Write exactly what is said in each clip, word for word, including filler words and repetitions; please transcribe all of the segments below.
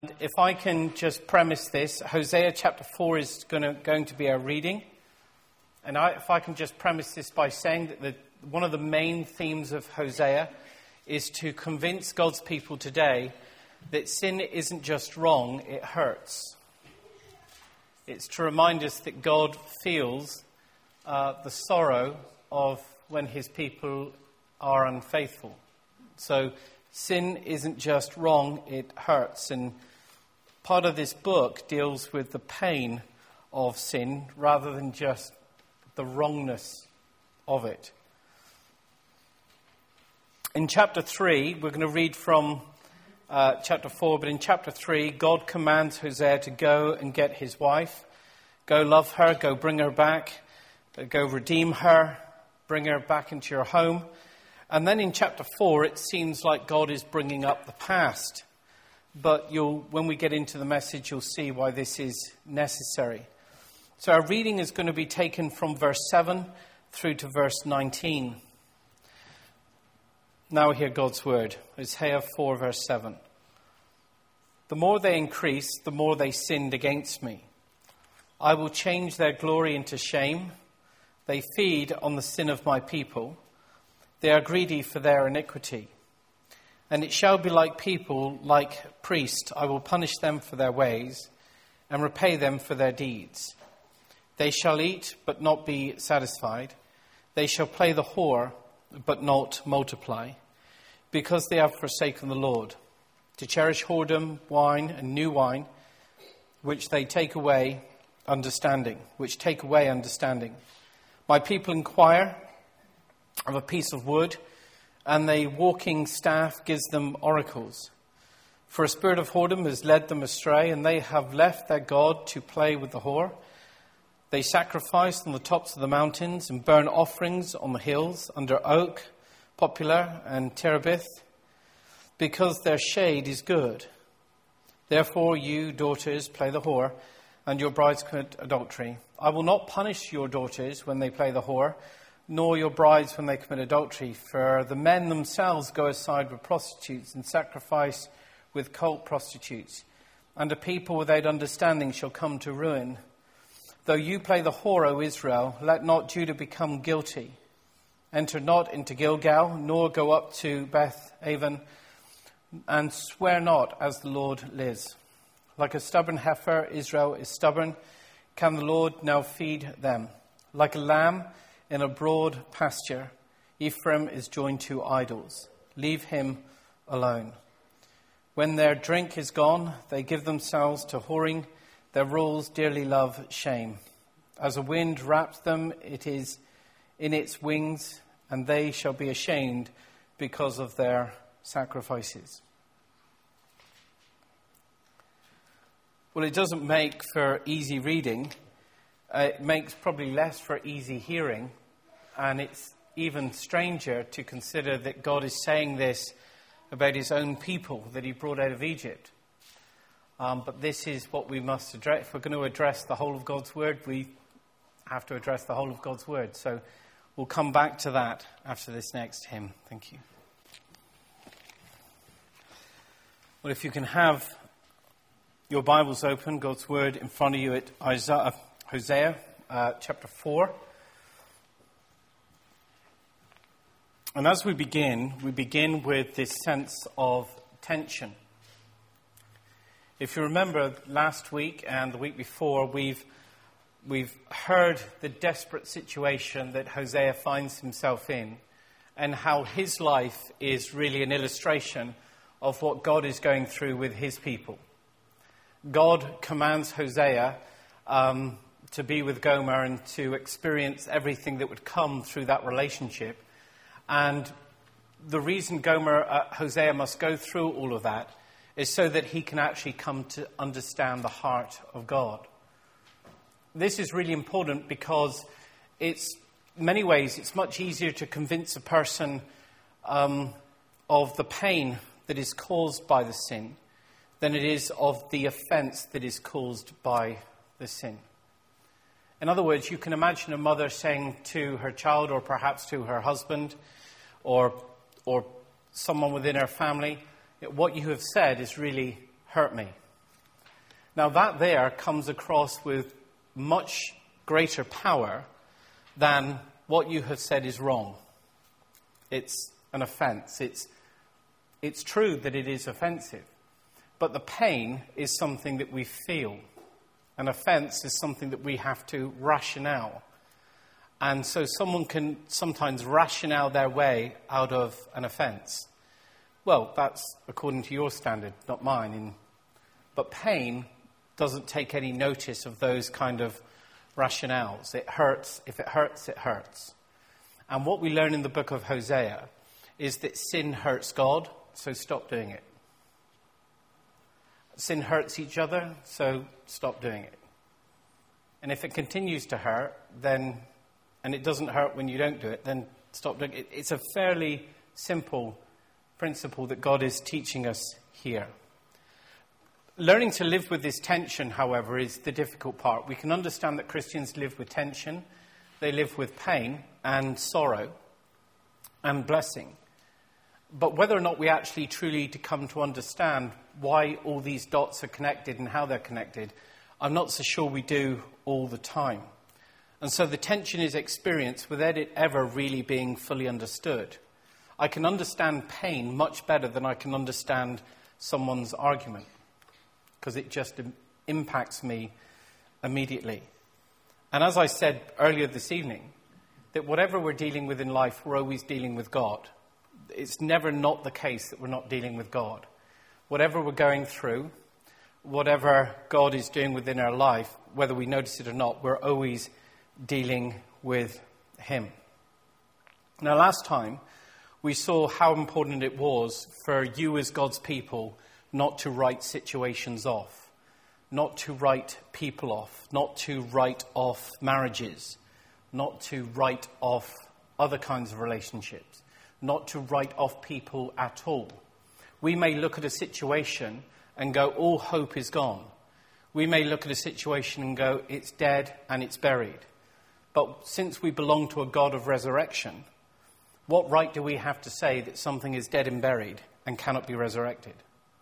If I can just premise this, Hosea chapter four is going to, going to be our reading. And I, if I can just premise this by saying that the, one of the main themes of Hosea is to convince God's people today that sin isn't just wrong, it hurts. It's to remind us that God feels uh, the sorrow of when his people are unfaithful. So sin isn't just wrong, it hurts. And part of this book deals with the pain of sin rather than just the wrongness of it. In chapter three, we're going to read from uh, chapter four, but in chapter three, God commands Hosea to go and get his wife. Go love her, go bring her back, go redeem her, bring her back into your home. And then in chapter four, it seems like God is bringing up the past. But you'll, when we get into the message, you'll see why this is necessary. So our reading is going to be taken from verse seven through to verse nineteen. Now we hear God's word. Hosea four, verse seven. The more they increased, the more they sinned against me. I will change their glory into shame. They feed on the sin of my people. They are greedy for their iniquity. And it shall be like people, like priests. I will punish them for their ways and repay them for their deeds. They shall eat, but not be satisfied. They shall play the whore, but not multiply, because they have forsaken the Lord, to cherish whoredom, wine, and new wine, which they take away understanding, which take away understanding. My people inquire of a piece of wood, and the walking staff gives them oracles. For a spirit of whoredom has led them astray, and they have left their God to play with the whore. They sacrifice on the tops of the mountains and burn offerings on the hills under oak, poplar, and terebinth, because their shade is good. Therefore, you daughters play the whore, and your brides commit adultery. I will not punish your daughters when they play the whore, nor your brides when they commit adultery, for the men themselves go aside with prostitutes and sacrifice with cult prostitutes, and a people without understanding shall come to ruin. Though you play the whore, O Israel, let not Judah become guilty. Enter not into Gilgal, nor go up to Beth Aven, and swear not as the Lord lives. Like a stubborn heifer, Israel is stubborn. Can the Lord now feed them? Like a lamb in a broad pasture, Ephraim is joined to idols. Leave him alone. When their drink is gone, they give themselves to whoring. Their rules dearly love shame. As a wind wraps them, it is in its wings, and they shall be ashamed because of their sacrifices. Well, it doesn't make for easy reading. Uh, it makes probably less for easy hearing. And it's even stranger to consider that God is saying this about his own people that he brought out of Egypt. Um, but this is what we must address. If we're going to address the whole of God's word, we have to address the whole of God's word. So we'll come back to that after this next hymn. Thank you. Well, if you can have your Bibles open, God's word in front of you at Isaiah, Hosea uh, chapter four. And as we begin, we begin with this sense of tension. If you remember last week and the week before, we've we've heard the desperate situation that Hosea finds himself in and how his life is really an illustration of what God is going through with his people. God commands Hosea um, to be with Gomer and to experience everything that would come through that relationship. And the reason Gomer, uh, Hosea must go through all of that is so that he can actually come to understand the heart of God. This is really important because it's, in many ways, it's much easier to convince a person um, of the pain that is caused by the sin than it is of the offense that is caused by the sin. In other words, you can imagine a mother saying to her child, or perhaps to her husband, or or someone within her family, what you have said has really hurt me. Now that there comes across with much greater power than what you have said is wrong. It's an offence. It's, it's true that it is offensive. But the pain is something that we feel. An offence is something that we have to rationale. And so someone can sometimes rationale their way out of an offence. Well, that's according to your standard, not mine. In, but pain doesn't take any notice of those kind of rationales. It hurts. If it hurts, it hurts. And what we learn in the book of Hosea is that sin hurts God, so stop doing it. Sin hurts each other, so stop doing it. And if it continues to hurt, then, and it doesn't hurt when you don't do it, then stop doing it. It's a fairly simple principle that God is teaching us here. Learning to live with this tension, however, is the difficult part. We can understand that Christians live with tension. They live with pain and sorrow and blessing. But whether or not we actually truly to come to understand why all these dots are connected and how they're connected, I'm not so sure we do all the time. And so the tension is experienced without it ever really being fully understood. I can understand pain much better than I can understand someone's argument, because it just impacts me immediately. And as I said earlier this evening, that whatever we're dealing with in life, we're always dealing with God. It's never not the case that we're not dealing with God. Whatever we're going through, whatever God is doing within our life, whether we notice it or not, we're always dealing with him. Now, last time, we saw how important it was for you as God's people not to write situations off, not to write people off, not to write off marriages, not to write off other kinds of relationships, not to write off people at all. We may look at a situation and go, all hope is gone. We may look at a situation and go, it's dead and it's buried. But since we belong to a God of resurrection, what right do we have to say that something is dead and buried and cannot be resurrected?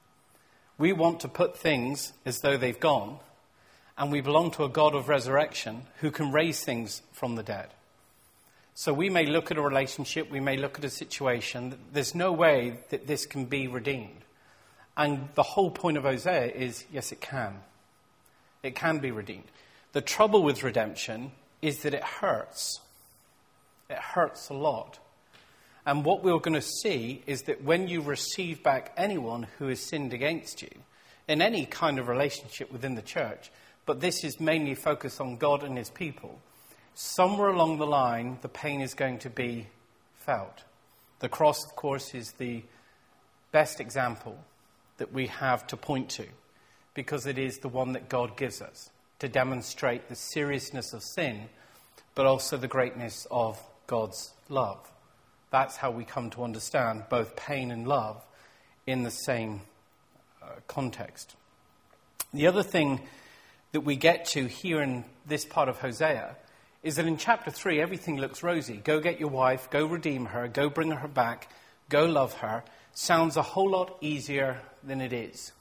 We want to put things as though they've gone, and we belong to a God of resurrection who can raise things from the dead. So we may look at a relationship, we may look at a situation. There's no way that this can be redeemed. And the whole point of Hosea is, yes, it can. It can be redeemed. The trouble with redemption is that it hurts. It hurts a lot. And what we're going to see is that when you receive back anyone who has sinned against you, in any kind of relationship within the church, but this is mainly focused on God and his people, somewhere along the line, the pain is going to be felt. The cross, of course, is the best example that we have to point to, because it is the one that God gives us to demonstrate the seriousness of sin, but also the greatness of God's love. That's how we come to understand both pain and love in the same uh, context. The other thing that we get to here in this part of Hosea is that in chapter three, everything looks rosy. Go get your wife, go redeem her, go bring her back, go love her. Sounds a whole lot easier than it is.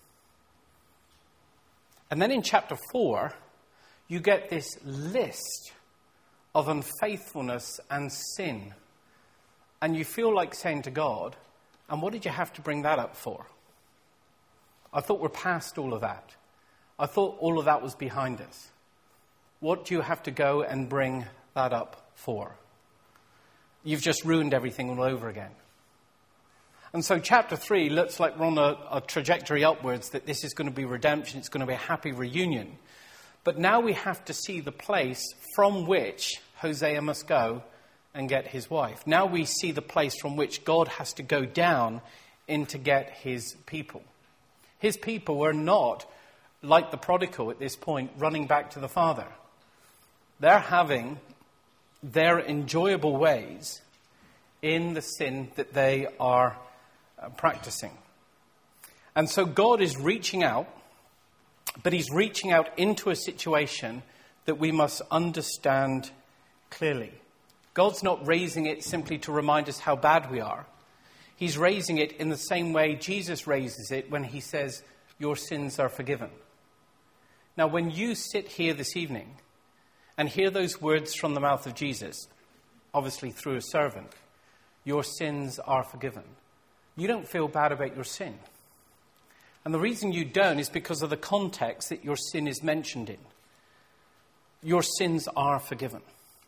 And then in chapter four, you get this list of unfaithfulness and sin. And you feel like saying to God, and what did you have to bring that up for? I thought we're past all of that. I thought all of that was behind us. What do you have to go and bring that up for? You've just ruined everything all over again. And so chapter three looks like we're on a, a trajectory upwards, that this is going to be redemption, it's going to be a happy reunion. But now we have to see the place from which Hosea must go and get his wife. Now we see the place from which God has to go down in to get his people. His people are not, like the prodigal at this point, running back to the Father. They're having their enjoyable ways in the sin that they are uh, practicing. And so God is reaching out, but he's reaching out into a situation that we must understand clearly. God's not raising it simply to remind us how bad we are. He's raising it in the same way Jesus raises it when he says, your sins are forgiven. Now, when you sit here this evening and hear those words from the mouth of Jesus, obviously through a servant, your sins are forgiven, you don't feel bad about your sin. And the reason you don't is because of the context that your sin is mentioned in. Your sins are forgiven.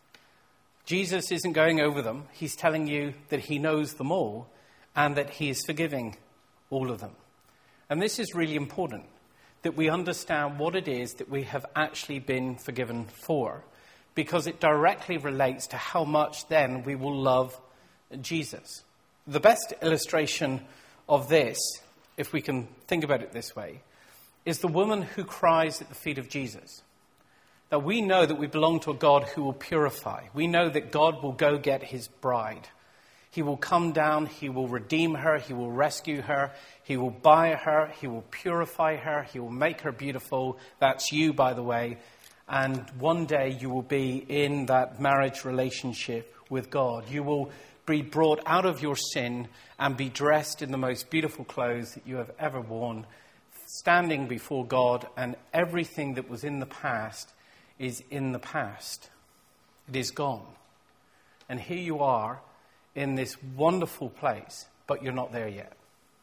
Jesus isn't going over them. He's telling you that he knows them all and that he is forgiving all of them. And this is really important, that we understand what it is that we have actually been forgiven for, because it directly relates to how much then we will love Jesus. The best illustration of this, if we can think about it this way, is the woman who cries at the feet of Jesus. Now, we know that we belong to a God who will purify. We know that God will go get his bride. He will come down, he will redeem her, he will rescue her, he will buy her, he will purify her, he will make her beautiful. That's you, by the way. And one day you will be in that marriage relationship with God. You will be brought out of your sin and be dressed in the most beautiful clothes that you have ever worn, standing before God, and everything that was in the past is in the past. It is gone. And here you are in this wonderful place, but you're not there yet.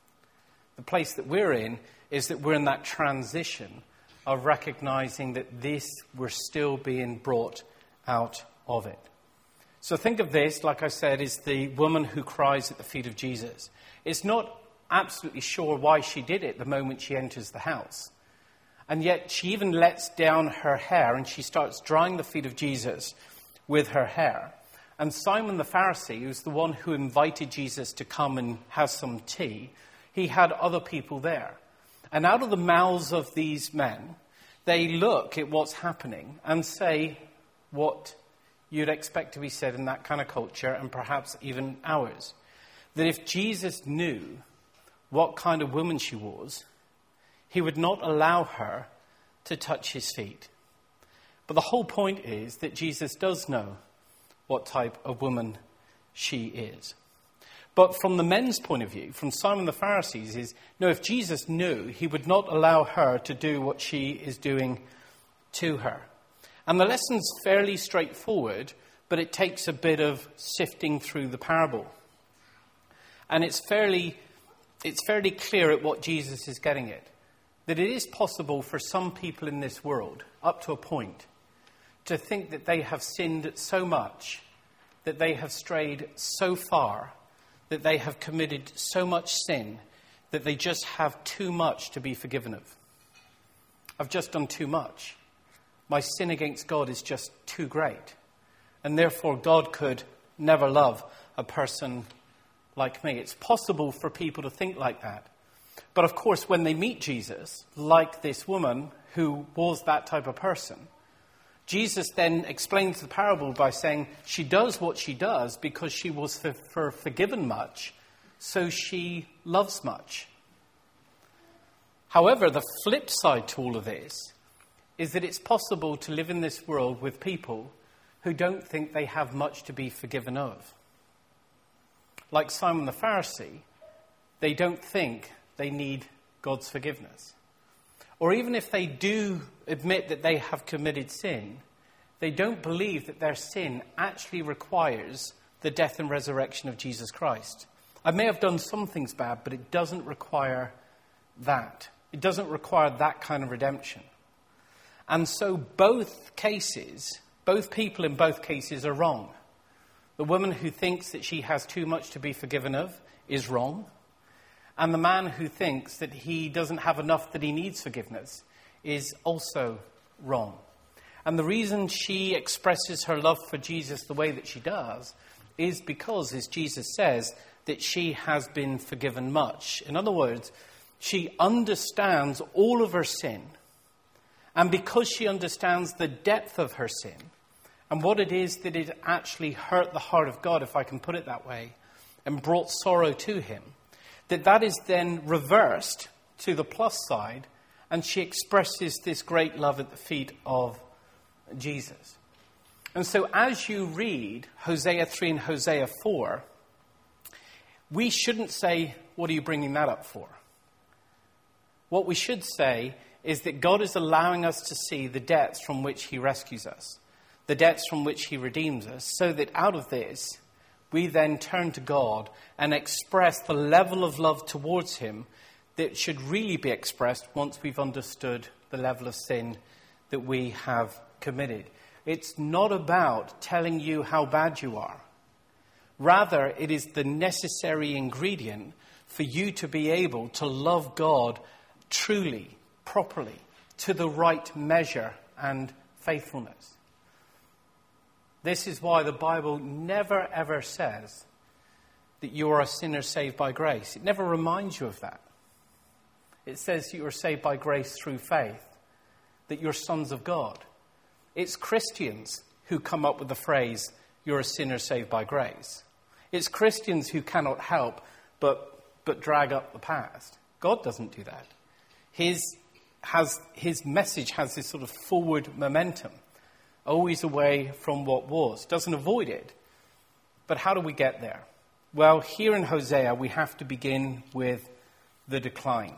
The place that we're in is that we're in that transition of recognizing that this, we're still being brought out of it. So think of this, like I said, is the woman who cries at the feet of Jesus. It's not absolutely sure why she did it the moment she enters the house. And yet she even lets down her hair and she starts drying the feet of Jesus with her hair. And Simon the Pharisee, who's the one who invited Jesus to come and have some tea, he had other people there. And out of the mouths of these men, they look at what's happening and say what you'd expect to be said in that kind of culture, and perhaps even ours. That if Jesus knew what kind of woman she was, he would not allow her to touch his feet. But the whole point is that Jesus does know what type of woman she is. But from the men's point of view, from Simon the Pharisees, is, no, if Jesus knew, he would not allow her to do what she is doing to her. And the lesson's fairly straightforward, but it takes a bit of sifting through the parable. And it's fairly, it's fairly clear at what Jesus is getting at. That it is possible for some people in this world, up to a point, to think that they have sinned so much, that they have strayed so far, that they have committed so much sin, that they just have too much to be forgiven of. I've just done too much. My sin against God is just too great. And therefore God could never love a person like me. It's possible for people to think like that. But of course, when they meet Jesus, like this woman who was that type of person, Jesus then explains the parable by saying she does what she does because she was for, for forgiven much, so she loves much. However, the flip side to all of this is that it's possible to live in this world with people who don't think they have much to be forgiven of. Like Simon the Pharisee, they don't think they need God's forgiveness. Or even if they do admit that they have committed sin, they don't believe that their sin actually requires the death and resurrection of Jesus Christ. I may have done some things bad, but it doesn't require that. It doesn't require that kind of redemption. And so both cases, both people in both cases are wrong. The woman who thinks that she has too much to be forgiven of is wrong. And the man who thinks that he doesn't have enough that he needs forgiveness is also wrong. And the reason she expresses her love for Jesus the way that she does is because, as Jesus says, that she has been forgiven much. In other words, she understands all of her sin. And because she understands the depth of her sin and what it is that it actually hurt the heart of God, if I can put it that way, and brought sorrow to him, that that is then reversed to the plus side, and she expresses this great love at the feet of Jesus. And so as you read Hosea three and Hosea four, we shouldn't say, what are you bringing that up for? What we should say is that God is allowing us to see the depths from which he rescues us, the depths from which he redeems us, so that out of this, we then turn to God and express the level of love towards him that should really be expressed once we've understood the level of sin that we have committed. It's not about telling you how bad you are. Rather, it is the necessary ingredient for you to be able to love God truly, properly, to the right measure and faithfulness. This is why the Bible never ever says that you are a sinner saved by grace. It never reminds you of that. It says you are saved by grace through faith, that you're sons of God. It's Christians who come up with the phrase, you're a sinner saved by grace. It's Christians who cannot help but, but drag up the past. God doesn't do that. His, has, his message has this sort of forward momentum, always away from what was. Doesn't avoid it. But how do we get there? Well, here in Hosea, we have to begin with the decline.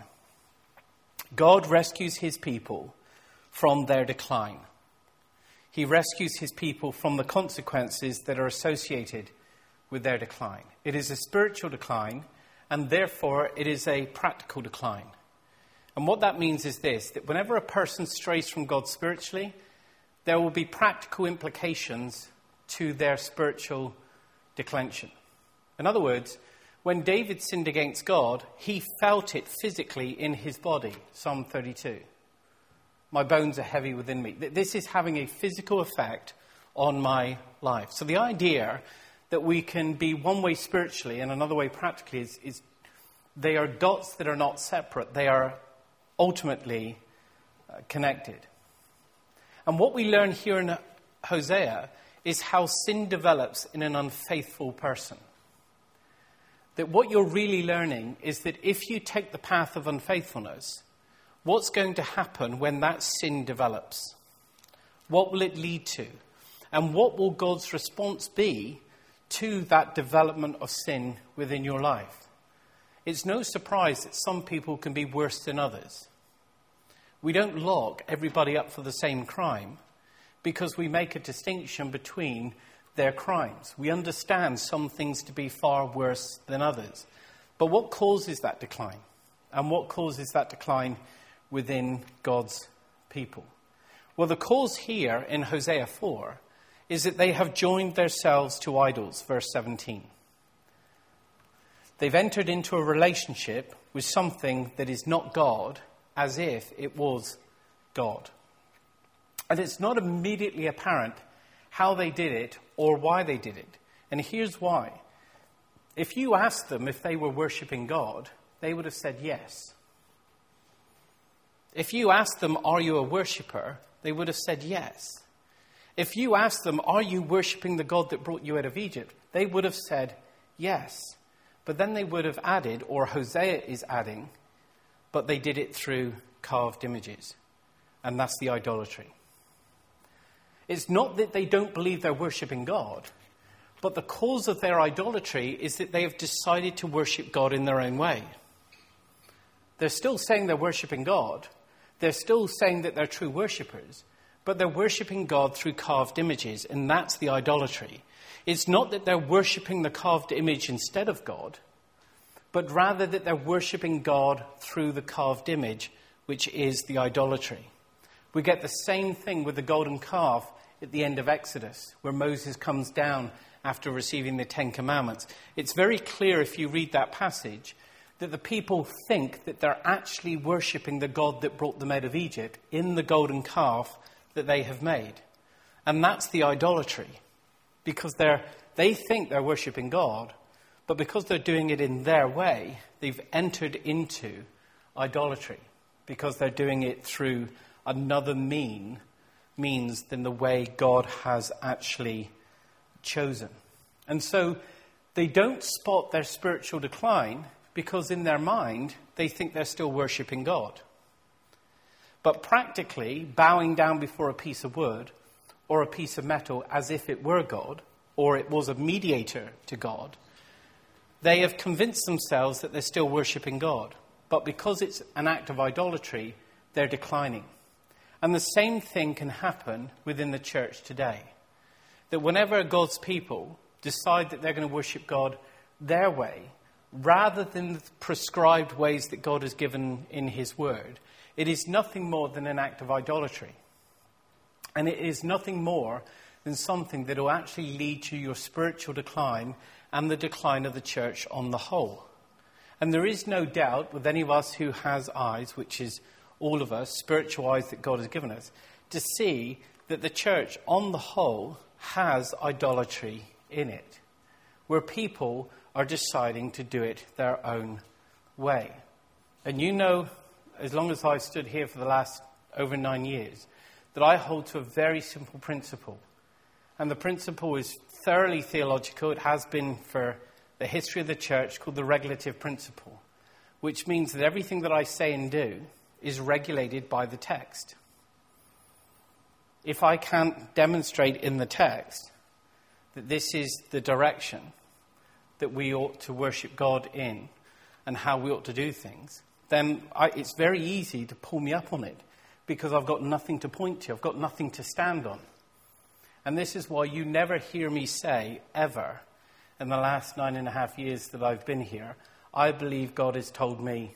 God rescues his people from their decline. He rescues his people from the consequences that are associated with their decline. It is a spiritual decline, and therefore it is a practical decline. And what that means is this, that whenever a person strays from God spiritually, there will be practical implications to their spiritual declension. In other words, when David sinned against God, he felt it physically in his body. Psalm thirty-two. My bones are heavy within me. This is having a physical effect on my life. So the idea that we can be one way spiritually and another way practically is, is they are dots that are not separate. They are ultimately uh, connected. And what we learn here in Hosea is how sin develops in an unfaithful person. That what you're really learning is that if you take the path of unfaithfulness, what's going to happen when that sin develops? What will it lead to? And what will God's response be to that development of sin within your life? It's no surprise that some people can be worse than others. We don't lock everybody up for the same crime because we make a distinction between their crimes. We understand some things to be far worse than others. But what causes that decline? And what causes that decline within God's people? Well, the cause here in Hosea four is that they have joined themselves to idols, verse seventeen. They've entered into a relationship with something that is not God, as if it was God. And it's not immediately apparent how they did it or why they did it. And here's why. If you asked them if they were worshipping God, they would have said yes. If you asked them, are you a worshipper? They would have said yes. If you asked them, are you worshipping the God that brought you out of Egypt? They would have said yes. But then they would have added, or Hosea is adding, but they did it through carved images. And that's the idolatry. It's not that they don't believe they're worshipping God, but the cause of their idolatry is that they have decided to worship God in their own way. They're still saying they're worshipping God. They're still saying that they're true worshippers, but they're worshipping God through carved images, and that's the idolatry. It's not that they're worshipping the carved image instead of God, but rather that they're worshipping God through the carved image, which is the idolatry. We get the same thing with the golden calf at the end of Exodus, where Moses comes down after receiving the Ten Commandments. It's very clear if you read that passage that the people think that they're actually worshipping the God that brought them out of Egypt in the golden calf that they have made. And that's the idolatry, because they're, they think they're worshipping God, but because they're doing it in their way, they've entered into idolatry, because they're doing it through another mean, means than the way God has actually chosen. And so they don't spot their spiritual decline because in their mind, they think they're still worshipping God. But practically, bowing down before a piece of wood or a piece of metal as if it were God, or it was a mediator to God, they have convinced themselves that they're still worshipping God. But because it's an act of idolatry, they're declining. And the same thing can happen within the church today. That whenever God's people decide that they're going to worship God their way, rather than the prescribed ways that God has given in his word, it is nothing more than an act of idolatry. And it is nothing more than something that will actually lead to your spiritual decline and the decline of the church on the whole. And there is no doubt with any of us who has eyes, which is all of us, spiritual eyes that God has given us, to see that the church on the whole has idolatry in it, where people are deciding to do it their own way. And you know, as long as I've stood here for the last over nine years, that I hold to a very simple principle. And the principle is thoroughly theological. It has been for the history of the church, called the regulative principle, which means that everything that I say and do is regulated by the text. If I can't demonstrate in the text that this is the direction that we ought to worship God in and how we ought to do things, then I, it's very easy to pull me up on it because I've got nothing to point to. I've got nothing to stand on. And this is why you never hear me say, ever, in the last nine and a half years that I've been here, I believe God has told me.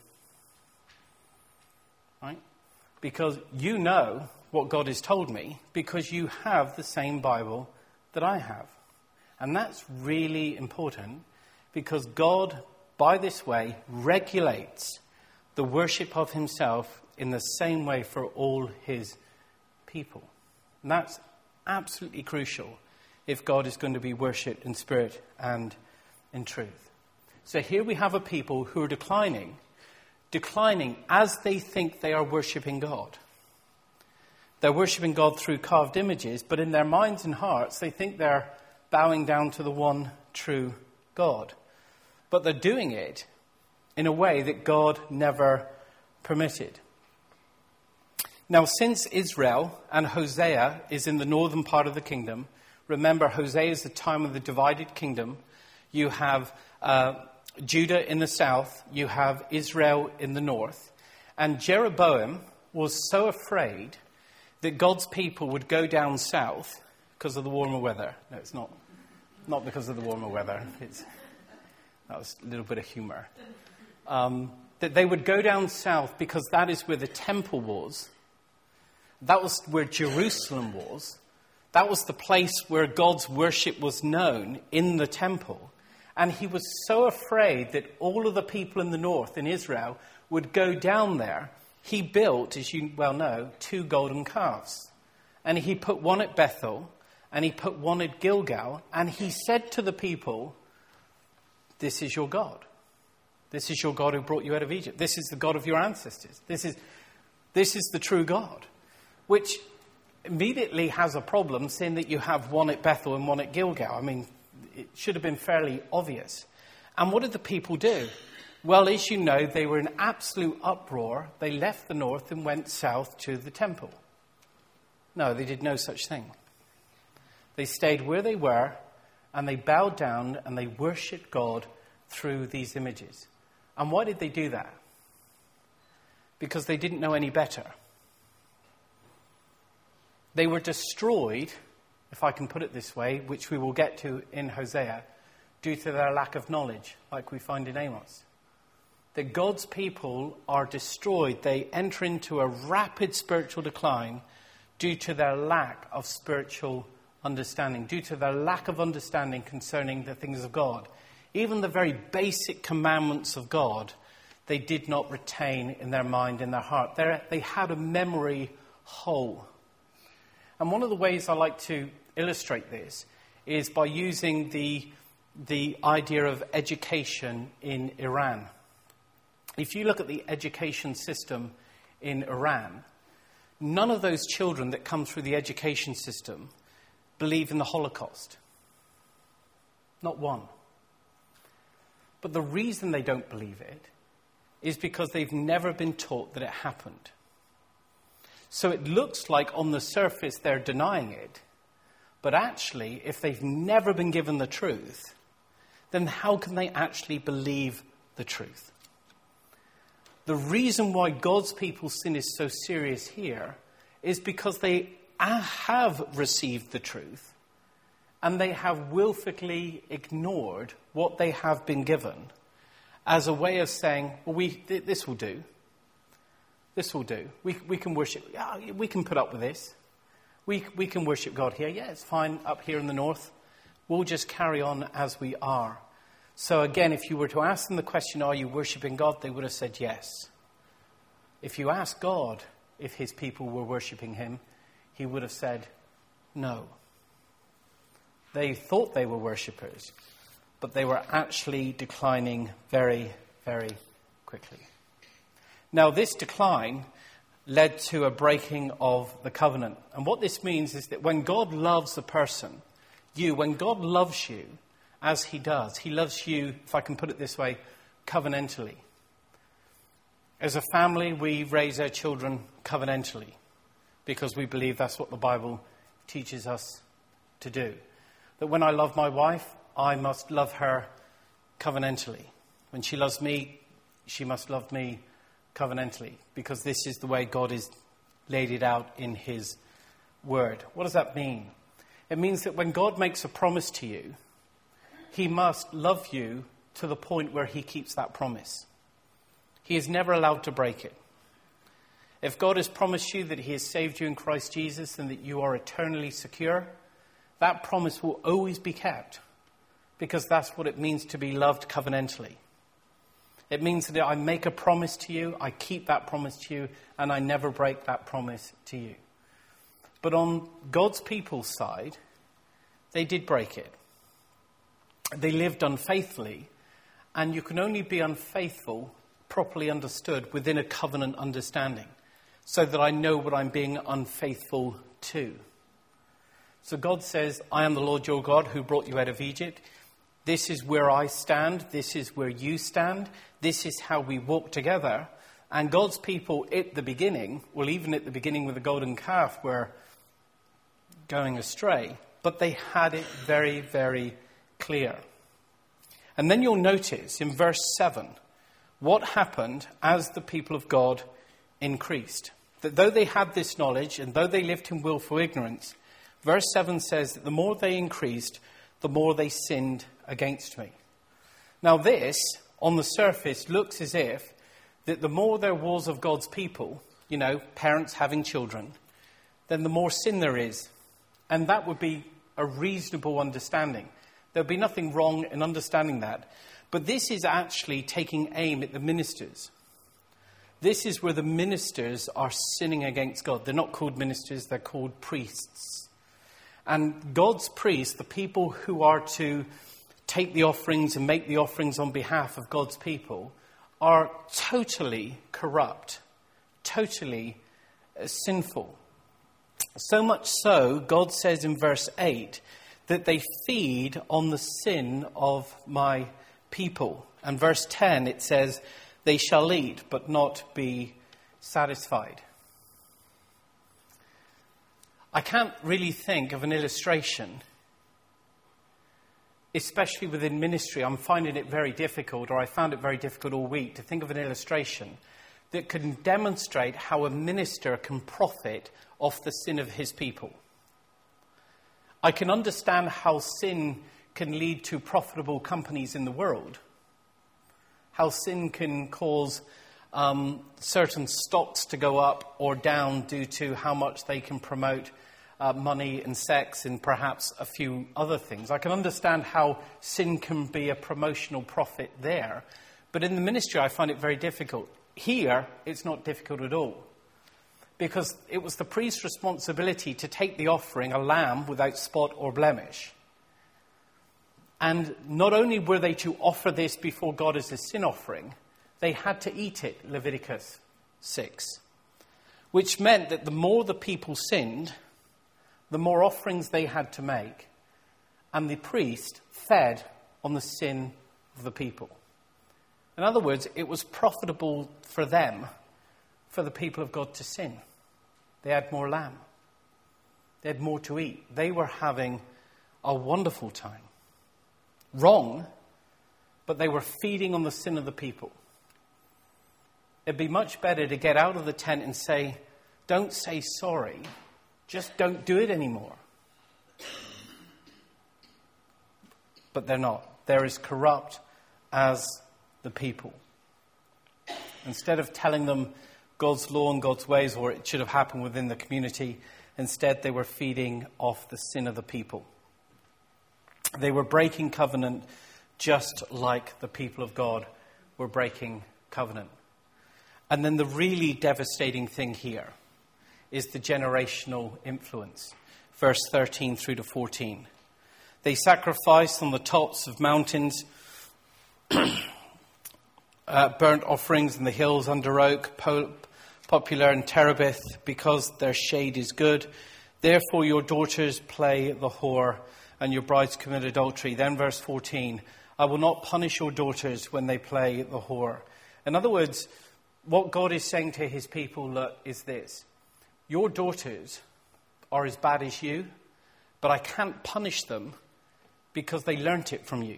Right? Because you know what God has told me because you have the same Bible that I have. And that's really important because God, by this way, regulates the worship of himself in the same way for all his people. And that's absolutely crucial if God is going to be worshipped in spirit and in truth. So here we have a people who are declining, declining as they think they are worshipping God. They're worshipping God through carved images, but in their minds and hearts, they think they're bowing down to the one true God. But they're doing it in a way that God never permitted. Now, since Israel and Hosea is in the northern part of the kingdom, remember, Hosea is the time of the divided kingdom. You have uh, Judah in the south. You have Israel in the north. And Jeroboam was so afraid that God's people would go down south because of the warmer weather. No, it's not. Not because of the warmer weather. It's, that was a little bit of humor. Um, that they would go down south because that is where the temple was. That was where Jerusalem was. That was the place where God's worship was known, in the temple. And he was so afraid that all of the people in the north, in Israel, would go down there. He built, as you well know, two golden calves. And he put one at Bethel, and he put one at Gilgal. And he said to the people, this is your God. This is your God who brought you out of Egypt. This is the God of your ancestors. This is, this is the true God. Which immediately has a problem, seeing that you have one at Bethel and one at Gilgal. I mean, it should have been fairly obvious. And what did the people do? Well, as you know, they were in absolute uproar. They left the north and went south to the temple. No, they did no such thing. They stayed where they were, and they bowed down and they worshipped God through these images. And why did they do that? Because they didn't know any better. They were destroyed, if I can put it this way, which we will get to in Hosea, due to their lack of knowledge, like we find in Amos. That God's people are destroyed. They enter into a rapid spiritual decline due to their lack of spiritual understanding, due to their lack of understanding concerning the things of God. Even the very basic commandments of God, they did not retain in their mind, in their heart. They're, they had a memory hole. And one of the ways I like to illustrate this is by using the, the idea of education in Iran. If you look at the education system in Iran, none of those children that come through the education system believe in the Holocaust. Not one. But the reason they don't believe it is because they've never been taught that it happened. So it looks like on the surface they're denying it. But actually, if they've never been given the truth, then how can they actually believe the truth? The reason why God's people's sin is so serious here is because they have received the truth and they have willfully ignored what they have been given as a way of saying, well, we, this will do. This will do. We, we can worship. Yeah, we can put up with this. We, we can worship God here. Yeah, it's fine up here in the north. We'll just carry on as we are. So again, if you were to ask them the question, are you worshipping God? They would have said yes. If you ask God if his people were worshipping him, he would have said no. They thought they were worshippers, but they were actually declining very, very quickly. Now, this decline led to a breaking of the covenant. And what this means is that when God loves a person, you, when God loves you, as he does, he loves you, if I can put it this way, covenantally. As a family, we raise our children covenantally because we believe that's what the Bible teaches us to do. That when I love my wife, I must love her covenantally. When she loves me, she must love me covenantally, because this is the way God has laid it out in his word. What does that mean? It means that when God makes a promise to you, he must love you to the point where he keeps that promise. He is never allowed to break it. If God has promised you that he has saved you in Christ Jesus and that you are eternally secure, that promise will always be kept, because that's what it means to be loved covenantally. It means that I make a promise to you, I keep that promise to you, and I never break that promise to you. But on God's people's side, they did break it. They lived unfaithfully, and you can only be unfaithful, properly understood, within a covenant understanding, so that I know what I'm being unfaithful to. So God says, I am the Lord your God who brought you out of Egypt. This is where I stand. This is where you stand. This is how we walk together. And God's people at the beginning, well, even at the beginning with the golden calf, were going astray. But they had it very, very clear. And then you'll notice in verse seven what happened as the people of God increased. That though they had this knowledge and though they lived in willful ignorance, verse seven says that the more they increased, the more they sinned against me. Now this, on the surface, looks as if that the more there was of God's people, you know, parents having children, then the more sin there is. And that would be a reasonable understanding. There would be nothing wrong in understanding that. But this is actually taking aim at the ministers. This is where the ministers are sinning against God. They're not called ministers, they're called priests. And God's priests, the people who are to take the offerings and make the offerings on behalf of God's people, are totally corrupt, totally uh, sinful. So much so, God says in verse eight, that they feed on the sin of my people. And verse ten, it says, they shall eat, but not be satisfied. I can't really think of an illustration, especially within ministry. I'm finding it very difficult, or I found it very difficult all week, to think of an illustration that can demonstrate how a minister can profit off the sin of his people. I can understand how sin can lead to profitable companies in the world, how sin can cause um, certain stocks to go up or down due to how much they can promote uh, money and sex and perhaps a few other things. I can understand how sin can be a promotional profit there, but in the ministry I find it very difficult. Here, it's not difficult at all, because it was the priest's responsibility to take the offering, a lamb without spot or blemish. And not only were they to offer this before God as a sin offering, they had to eat it, Leviticus six. Which meant that the more the people sinned, the more offerings they had to make. And the priest fed on the sin of the people. In other words, it was profitable for them, for the people of God to sin. They had more lamb. They had more to eat. They were having a wonderful time. Wrong, but they were feeding on the sin of the people. it'd be much better to get out of the tent and say, don't say sorry, just don't do it anymore. But they're not. They're as corrupt as the people. Instead of telling them God's law and God's ways, or it should have happened within the community, instead they were feeding off the sin of the people. They were breaking covenant just like the people of God were breaking covenant. And then the really devastating thing here is the generational influence. Verse thirteen through to fourteen. They sacrificed on the tops of mountains, uh, burnt offerings in the hills under oak, po- popular in Terebith, because their shade is good. Therefore your daughters play the whore, and your brides commit adultery. Then verse fourteen, I will not punish your daughters when they play the whore. In other words, what God is saying to his people, look, is this. Your daughters are as bad as you, but I can't punish them because they learnt it from you.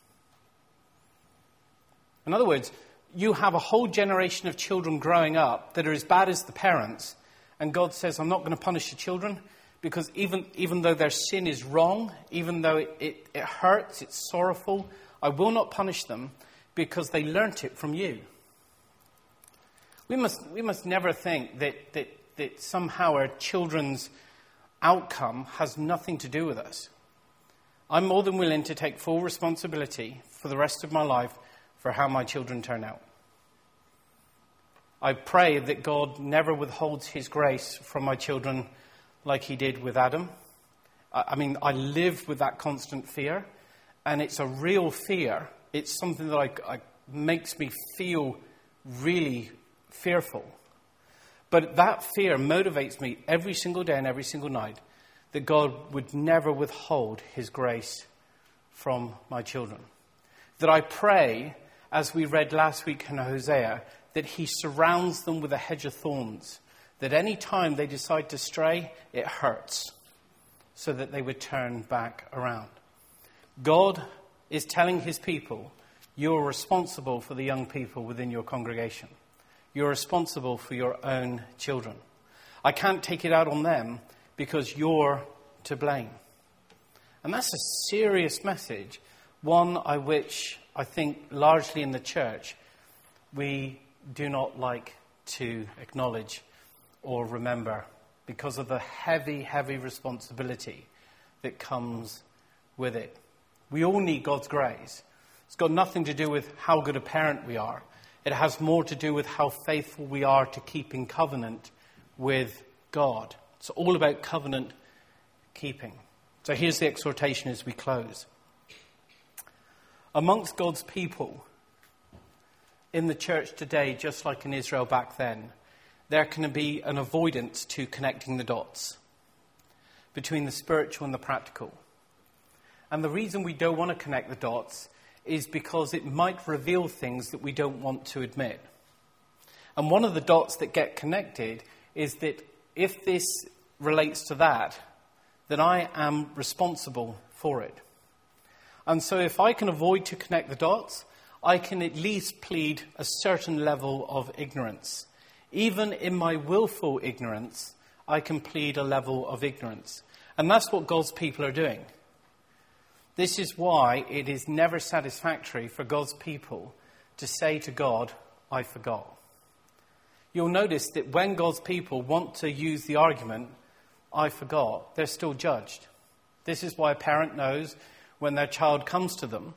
In other words, you have a whole generation of children growing up that are as bad as the parents, and God says, I'm not going to punish the children because even, even though their sin is wrong, even though it, it, it hurts, it's sorrowful, I will not punish them because they learnt it from you. We must, we must never think that, that, that somehow our children's outcome has nothing to do with us. I'm more than willing to take full responsibility for the rest of my life for how my children turn out. I pray that God never withholds his grace from my children like he did with Adam. I mean, I live with that constant fear, and it's a real fear. It's something that I, I, makes me feel really fearful. But that fear motivates me every single day and every single night that God would never withhold his grace from my children. That I pray, as we read last week in Hosea, that he surrounds them with a hedge of thorns, that any time they decide to stray, it hurts, so that they would turn back around. God is telling his people, you're responsible for the young people within your congregation. You're responsible for your own children. I can't take it out on them because you're to blame. And that's a serious message, one I which I think largely in the church we do not like to acknowledge or remember because of the heavy, heavy responsibility that comes with it. We all need God's grace. It's got nothing to do with how good a parent we are. It has more to do with how faithful we are to keeping covenant with God. It's all about covenant keeping. So here's the exhortation as we close. Amongst God's people in the church today, just like in Israel back then, there can be an avoidance to connecting the dots between the spiritual and the practical. And the reason we don't want to connect the dots is because it might reveal things that we don't want to admit. And one of the dots that get connected is that if this relates to that, then I am responsible for it. And so if I can avoid to connect the dots, I can at least plead a certain level of ignorance. Even in my willful ignorance, I can plead a level of ignorance. And that's what God's people are doing. This is why it is never satisfactory for God's people to say to God, I forgot. You'll notice that when God's people want to use the argument, I forgot, they're still judged. This is why a parent knows when their child comes to them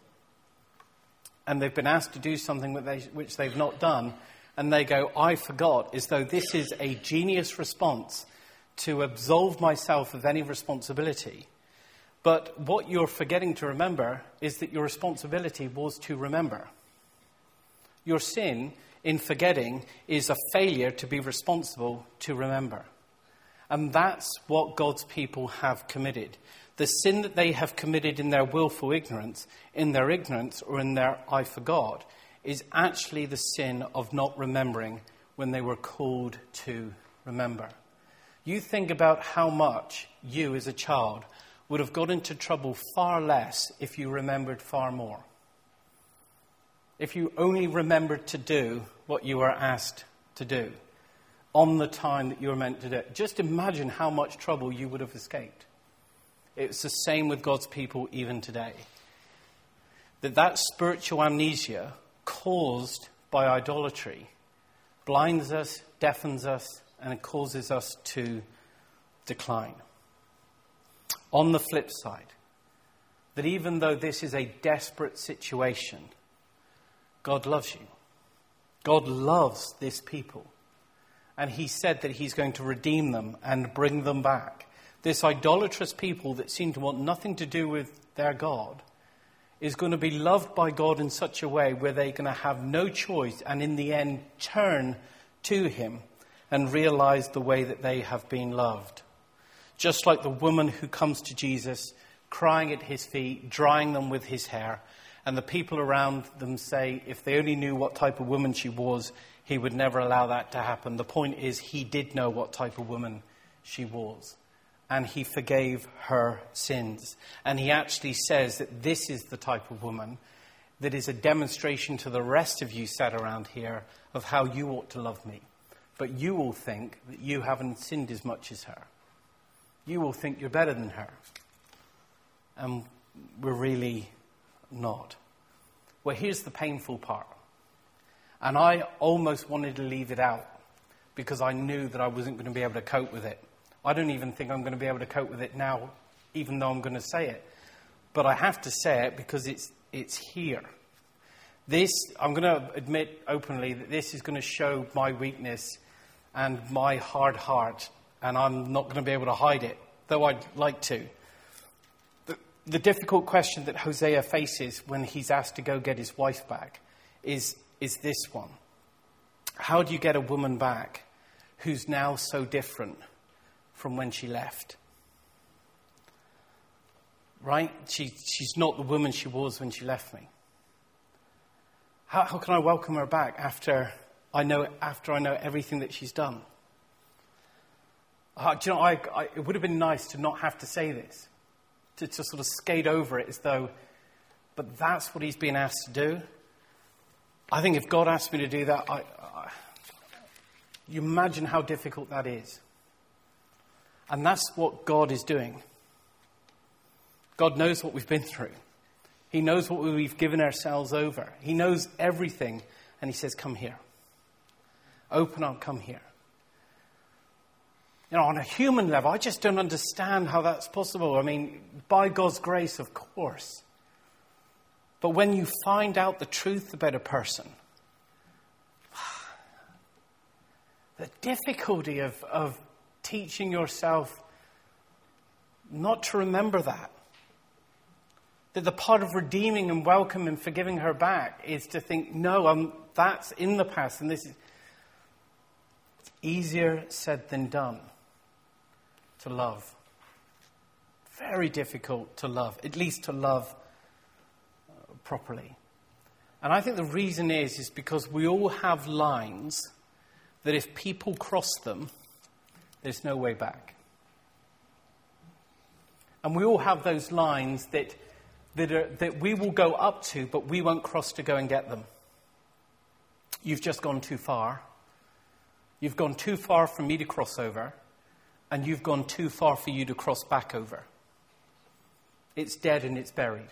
and they've been asked to do something which they've not done, and they go, I forgot, as though this is a genius response to absolve myself of any responsibility. But what you're forgetting to remember is that your responsibility was to remember. Your sin in forgetting is a failure to be responsible to remember. And that's what God's people have committed. The sin that they have committed in their willful ignorance, in their ignorance or in their I forgot, is actually the sin of not remembering when they were called to remember. You think about how much you as a child would have got into trouble far less if you remembered far more. if you only remembered to do what you were asked to do on the time that you were meant to do it, just imagine how much trouble you would have escaped. It's the same with God's people even today. That that spiritual amnesia caused by idolatry blinds us, deafens us, and it causes us to decline. On the flip side, that even though this is a desperate situation, God loves you. God loves this people. And he said that he's going to redeem them and bring them back. This idolatrous people that seem to want nothing to do with their God is going to be loved by God in such a way where they're going to have no choice and in the end turn to him and realize the way that they have been loved. Just like the woman who comes to Jesus, crying at his feet, drying them with his hair, and the people around them say if they only knew what type of woman she was, he would never allow that to happen. The point is, he did know what type of woman she was. And he forgave her sins. And he actually says that this is the type of woman that is a demonstration to the rest of you sat around here of how you ought to love me. But you will think that you haven't sinned as much as her. You will think you're better than her. And we're really not. Well, here's the painful part. And I almost wanted to leave it out because I knew that I wasn't going to be able to cope with it. I don't even think I'm going to be able to cope with it now, even though I'm going to say it. But I have to say it because it's it's here. This, I'm going to admit openly that this is going to show my weakness and my hard heart, and I'm not going to be able to hide it, though I'd like to. The, the difficult question that Hosea faces when he's asked to go get his wife back is, is this one. How do you get a woman back who's now so different from when she left? Right? She, she's not the woman she was when she left me. How, how can I welcome her back after I know after I know everything that she's done? Uh, do you know, I, I, it would have been nice to not have to say this, to, to sort of skate over it as though, but that's what he's being asked to do. I think if God asked me to do that, I, I, you imagine how difficult that is. And that's what God is doing. God knows what we've been through. He knows what we've given ourselves over. He knows everything. And he says, come here. Open up, come here. You know, on a human level, I just don't understand how that's possible. I mean, by God's grace, of course. But when you find out the truth about a person, the difficulty of, of teaching yourself not to remember that. That the part of redeeming and welcoming and forgiving her back is to think, no, um, that's in the past. And this is it's easier said than done to love. Very difficult to love, at least to love uh, properly. And I think the reason is, is because we all have lines that if people cross them, there's no way back. And we all have those lines that that, are, that we will go up to, but we won't cross to go and get them. You've just gone too far. You've gone too far for me to cross over, and you've gone too far for you to cross back over. It's dead and it's buried.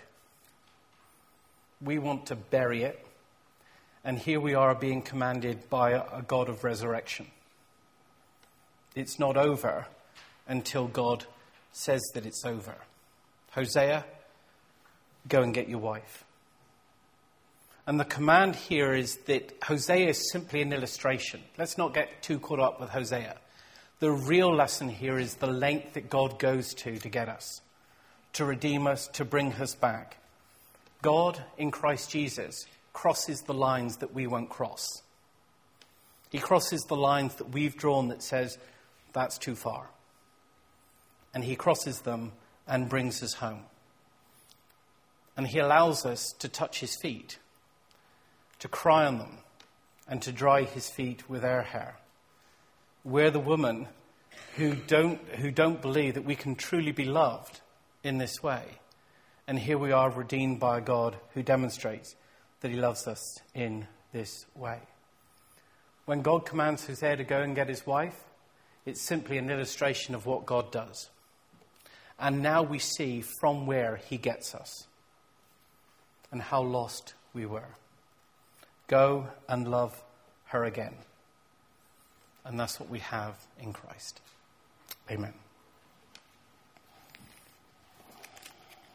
We want to bury it, and here we are being commanded by a, a God of resurrection. It's not over until God says that it's over. Hosea, go and get your wife. And the command here is that Hosea is simply an illustration. Let's not get too caught up with Hosea. The real lesson here is the length that God goes to to get us, to redeem us, to bring us back. God, in Christ Jesus, crosses the lines that we won't cross. He crosses the lines that we've drawn that says, that's too far. And he crosses them and brings us home. And he allows us to touch his feet, to cry on them, and to dry his feet with our hair. We're the women who don't, who don't believe that we can truly be loved in this way. And here we are redeemed by a God who demonstrates that he loves us in this way. When God commands Hosea to go and get his wife, it's simply an illustration of what God does. And now we see from where he gets us and how lost we were. Go and love her again. And that's what we have in Christ. Amen.